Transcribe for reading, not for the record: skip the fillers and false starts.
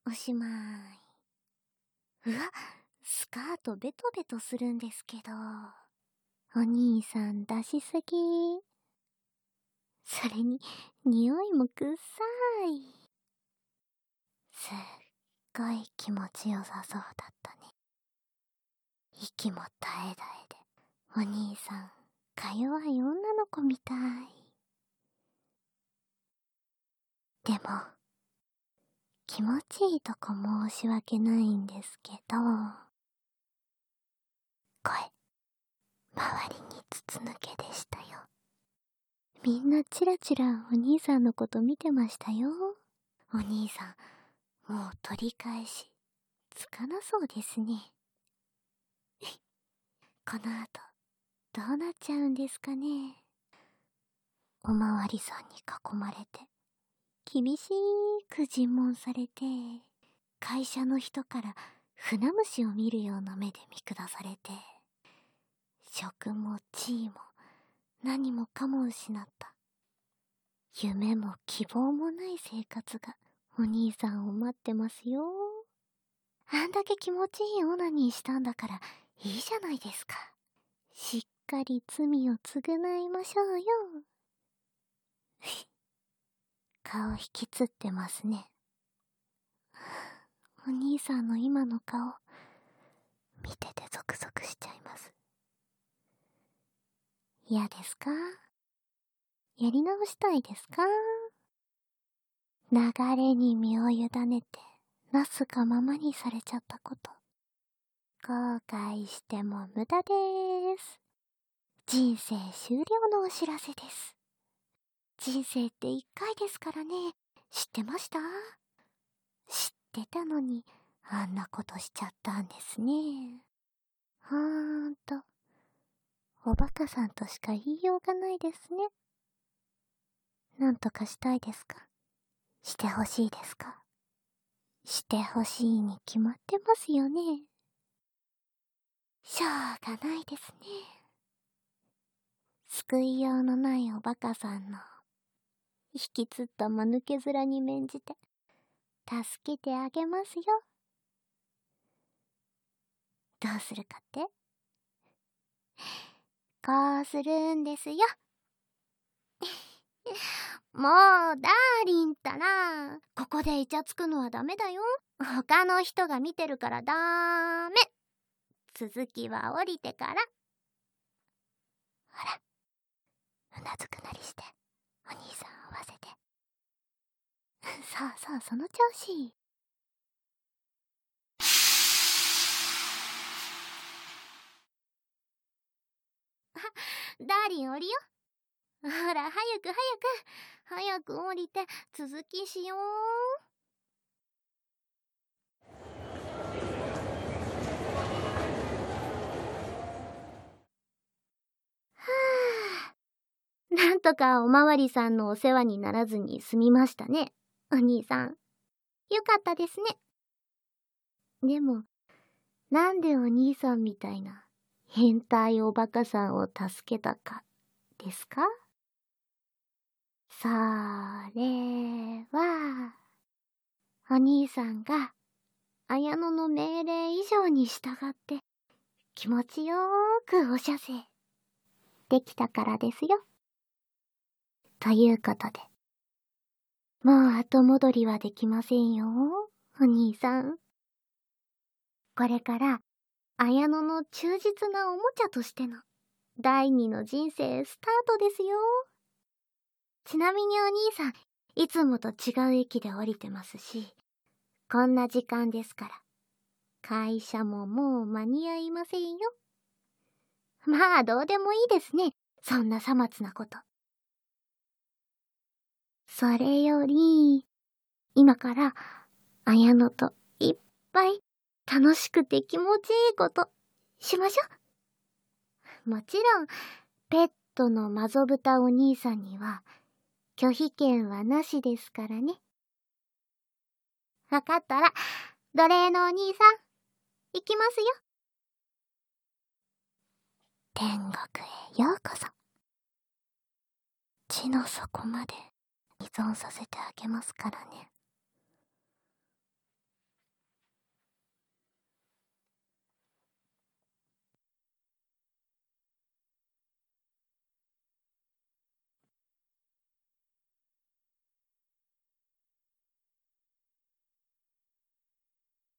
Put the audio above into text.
おしまい。うわ、スカートベトベトするんですけど。お兄さん出しすぎ。それに、匂いもくっさい。すっごい気持ちよさそうだったね。息も絶え絶えで、お兄さん、か弱い女の子みたい。でも、気持ちいいとこ申し訳ないんですけど、声、周りに筒抜けでしたよ。みんなチラチラお兄さんのこと見てましたよ。お兄さん、もう取り返し、つかなそうですね。この後、どうなっちゃうんですかね。おまわりさんに囲まれて、厳しく尋問されて、会社の人から船虫を見るような目で見下されて、職も地位も何もかも失った。夢も希望もない生活がお兄さんを待ってますよ。あんだけ気持ちいいオナニーしたんだからいいじゃないですか。しっかり罪を償いましょうよ。顔引きつってますね。お兄さんの今の顔、見ててゾクゾクしちゃいます。嫌ですか？やり直したいですか？流れに身を委ねて、なすがままにされちゃったこと。後悔しても無駄でーす。人生終了のお知らせです。人生って一回ですからね。知ってました？知ってたのに、あんなことしちゃったんですね。おバカさんとしか言いようがないですね。なんとかしたいですか？してほしいですか？してほしいに決まってますよね。しょうがないですね。救いようのないおバカさんの引きつった間抜け面に免じて助けてあげますよ。どうするかって？こうするんですよ。もう、ダーリンったら、ここでイチャつくのはダメだよ。他の人が見てるからダメ。続きは降りてから。ほら、うなずくなりして、お兄さん合わせて。そうそう、その調子。ダーリン降りよ。ほら、早く早く降りて続きしよう。なんとかおまわりさんのお世話にならずに済みましたね、お兄さん。よかったですね。でも、なんでお兄さんみたいな変態おバカさんを助けたかですか？それは、お兄さんが綾乃の命令以上に従って気持ちよーくお射精できたからですよ。ということで、もう後戻りはできませんよ、お兄さん。これから綾乃の忠実なおもちゃとしての第二の人生スタートですよ。ちなみにお兄さん、いつもと違う駅で降りてますし、こんな時間ですから、会社ももう間に合いませんよ。まあ、どうでもいいですね。そんなさまつなこと。それより、今から、綾乃といっぱい楽しくて気持ちいいことしましょ。もちろん、ペットのマゾブタお兄さんには、拒否権はなしですからね。わかったら、奴隷のお兄さん、行きますよ。天国へようこそ。地の底まで依存させてあげますからね。